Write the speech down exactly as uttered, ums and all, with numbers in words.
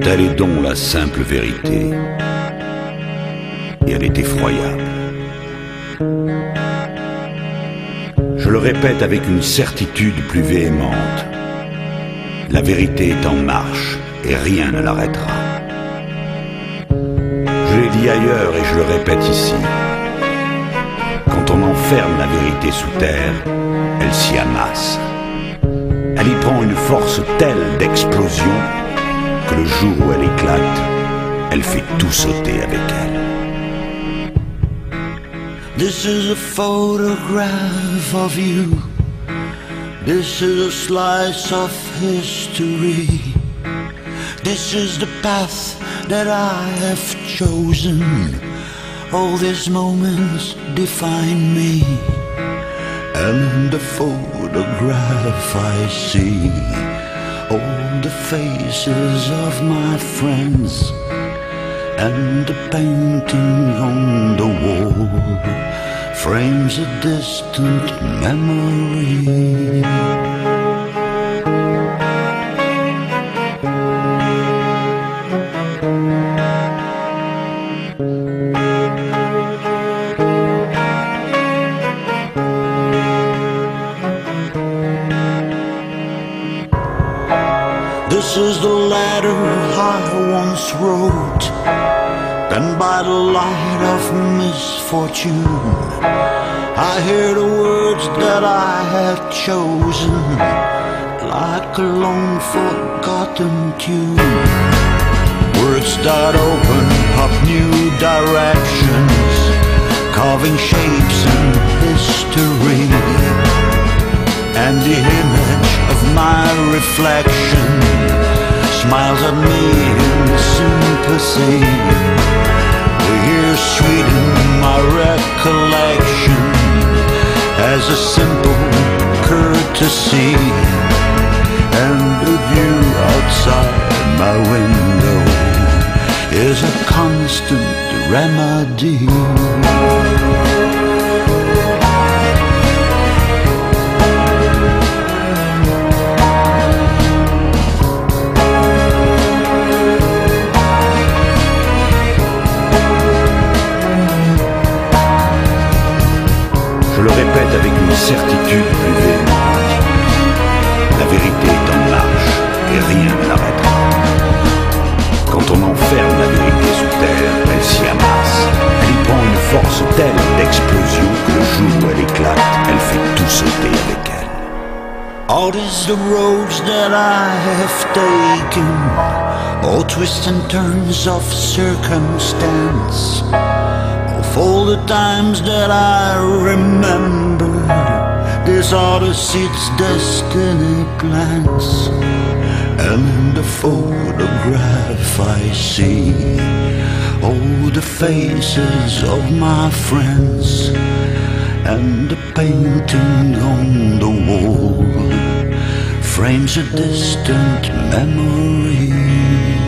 telle est donc la simple vérité. Et elle est effroyable. Je le répète avec une certitude plus véhémente. La vérité est en marche et rien ne l'arrêtera. Je l'ai dit ailleurs et je le répète ici. Quand on enferme la vérité sous terre, elle s'y amasse. Elle y prend une force telle d'explosion que le jour où elle éclate, elle fait tout sauter avec elle. This is a photograph of you. This is a slice of history. This is the path that I have chosen. All these moments define me. And in the photograph I see all the faces of my friends. And the painting on the wall frames a distant memory. This is the letter I once wrote. Then by the light of misfortune, I hear the words that I had chosen, like a long forgotten tune. Words that open up new directions, carving shapes in history. And the image of my reflection smiles at me in sympathy. The years sweeten my recollection as a simple courtesy. And the view outside my window is a constant remedy. Je le répète avec une certitude plus véhémente. La vérité est en marche et rien ne l'arrêtera. Quand on enferme la vérité sous terre, elle s'y amasse. Elle y prend une force telle d'explosion que le jour où elle éclate, elle fait tout sauter avec elle. All these the roads that I have taken, all twists and turns of circumstance. Of all the times that I remembered, these are the seeds destiny plants. And in the photograph I see all the faces of my friends. And the painting on the wall frames a distant memory.